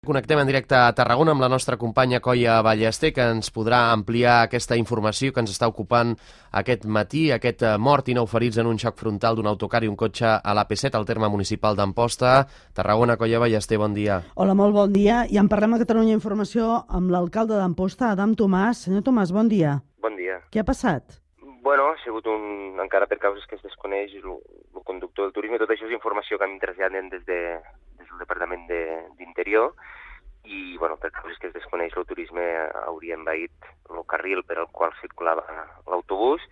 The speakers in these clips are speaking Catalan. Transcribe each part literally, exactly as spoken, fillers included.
Connectem en directe a Tarragona amb la nostra companya Coia Ballester, que ens podrà ampliar aquesta informació que ens està ocupant aquest matí, aquest mort i nou ferits en un xoc frontal d'un autocar i un cotxe a l'A P set, al terme municipal d'Amposta. Tarragona, Coia Ballester, bon dia. Hola, molt bon dia. I en parlem a Catalunya Informació amb l'alcalde d'Amposta, Adam Tomàs. Senyor Tomàs, bon dia. Bon dia. Què ha passat? Bueno, ha sigut un, encara per causes que es desconeix, el, el conductor del turisme. Tot això és informació que a mi em traslladen des, de, des del Departament d'Interior i, bueno, per causes que es desconeix, el turisme hauria envaït el carril per al qual circulava l'autobús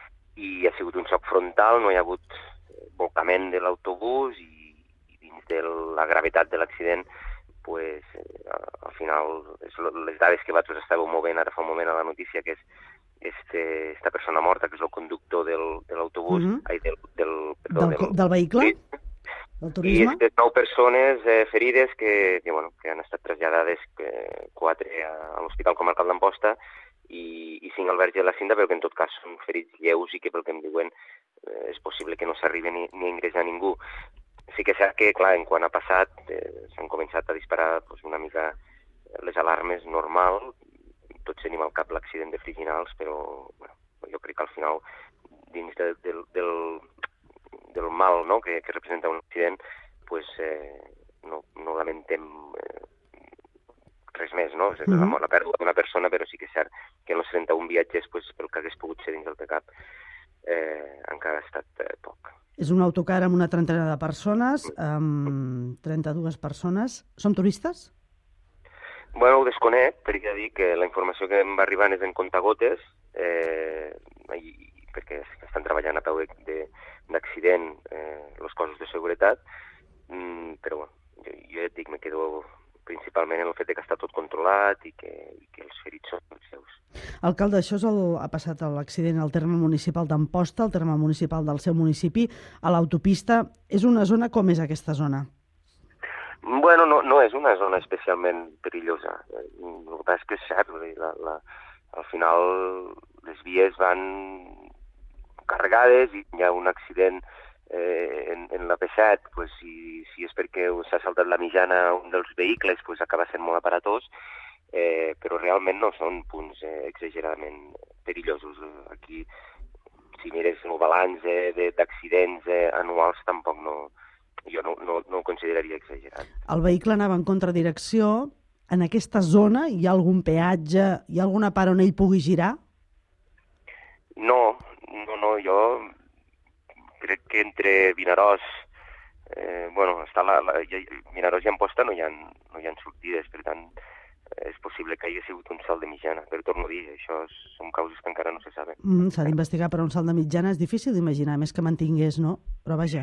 i ha sigut un xoc frontal, no hi ha hagut volcament de l'autobús i, i dins de la gravetat de l'accident, pues, eh, al final, és les dades que vosaltres estàveu movent ara fa un moment a la notícia, que és este, esta persona morta, que és el conductor del, de l'autobús, uh-huh. ai, del, del, perdó, del, del, del vehicle? Sí. Del I turisme? aquestes nou persones eh, ferides que, que, bueno, que han estat traslladades, que, quatre a, a l'Hospital Comarcal d'Amposta i, i cinc al Verge de la Cinta, però que en tot cas són ferits lleus i que pel que em diuen eh, és possible que no s'arribi ni, ni a ingressar ningú. Sí que és cert que, clar, en quan ha passat, eh, s'han començat a disparar pues, una mica les alarmes normal, tots tenim al cap l'accident de Friginals, però bueno, jo crec que al final, dins de, del, del, del mal, no?, que, que representa un accident, pues, eh, no, no lamentem eh, res més, no? És la, la pèrdua d'una persona, però sí que és cert que en els trenta-un viatges, pues, pel que hagués pogut ser dins del P C A P, eh, encara ha estat eh, poc. És un autocar amb una trentena de persones, amb trenta-dues persones. Són turistes? Bueno, ho desconec, perquè ja dic que la informació que em va arribar és en comptagotes, eh, i, perquè estan treballant a peu d'accident eh, els cossos de seguretat, mm, però bueno, jo, jo ja et dic, me quedo principalment en el fet que està tot controlat i que, i que els ferits són els seus. Alcalde, això és el, ha passat l'accident al terme municipal d'Amposta, al terme municipal del seu municipi, a l'autopista. És una zona, com és aquesta zona? Bueno, no, no és una zona especialment perillosa. El que passa és que és cert, la, la, al final les vies van carregades i hi ha un accident eh, en, en l'A P set, pues, si, si és perquè s'ha saltat la mitjana un dels vehicles, pues, acaba sent molt aparatós, eh, però realment no són punts eh, exageradament perillosos. Aquí, si mires el balanç eh, d'accidents eh, anuals, tampoc no, jo no, no, no ho consideraria exagerat. El vehicle anava en contradirecció. En aquesta zona hi ha algun peatge, hi ha alguna part on ell pugui girar? No, no, no, jo crec que entre Vinaròs, eh, bueno, està la, la, Vinaròs i Amposta no hi ha, no hi ha sortides, per tant, és possible que hagi sigut un salt de mitjana, però torno a dir, això són causes que encara no se saben. Mm, S'ha d'investigar per un salt de mitjana, és difícil d'imaginar, més que mantingués, no? Però vaja.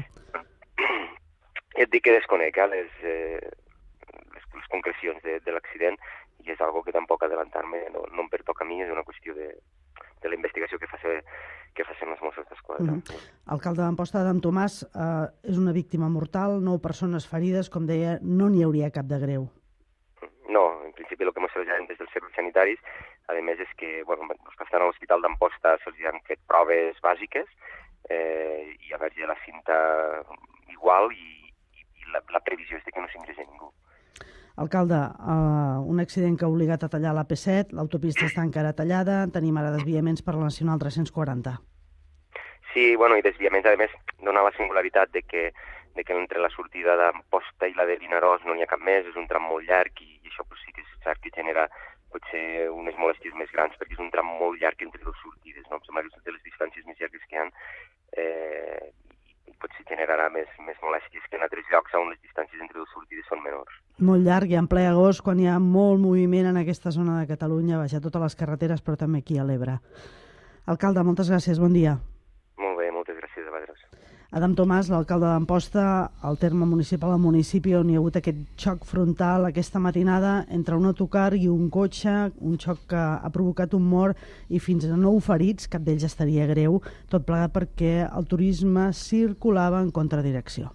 Et dic que desconec eh, les, eh, les, les concrecions de, de l'accident i és algo que tampoc adelantar-me no, no em pertoca a mi, és una qüestió de, de la investigació que facin que facin els Mossos d'Esquadra. Uh -huh. Alcalde d'Amposta, Adam Tomàs, eh, és una víctima mortal, nou persones ferides, com deia, no n'hi hauria cap de greu. No, en principi el que ens traslladen des dels serveis sanitaris, a més és que, bueno, els que estan a l'Hospital d'Amposta se'ls han fet proves bàsiques eh, i a Verge de la Cinta igual i La, la previsió és que no s'ingressa ningú. Alcalde, uh, un accident que ha obligat a tallar l'A P set, l'autopista està encara tallada, tenim ara desviaments per la Nacional tres-cents quaranta. Sí, bueno, i desviaments, a més, dona la singularitat de que, de que entre la sortida d'Amposta i la de Vinaròs no n'hi ha cap més, és un tram molt llarg i, i això pues, sí que és cert que genera potser unes molèsties més grans, perquè és un tram molt llarg entre les sortides, no? Em sembla que és de les distàncies més llargues que hi ha, eh, potser generarà més, més molèsties que en altres llocs on les distàncies entre les sortides són menors. Molt llarg i en ple agost, quan hi ha molt moviment en aquesta zona de Catalunya, baixar totes les carreteres, però també aquí a l'Ebre. Alcalde, moltes gràcies, bon dia. Molt bé, moltes gràcies a vosaltres. Adam Tomàs, l'alcalde d'Amposta, al terme municipal, al municipi on hi ha hagut aquest xoc frontal aquesta matinada entre un autocar i un cotxe, un xoc que ha provocat un mort i fins a nou ferits, cap d'ells estaria greu, tot plegat perquè el turisme circulava en contradirecció.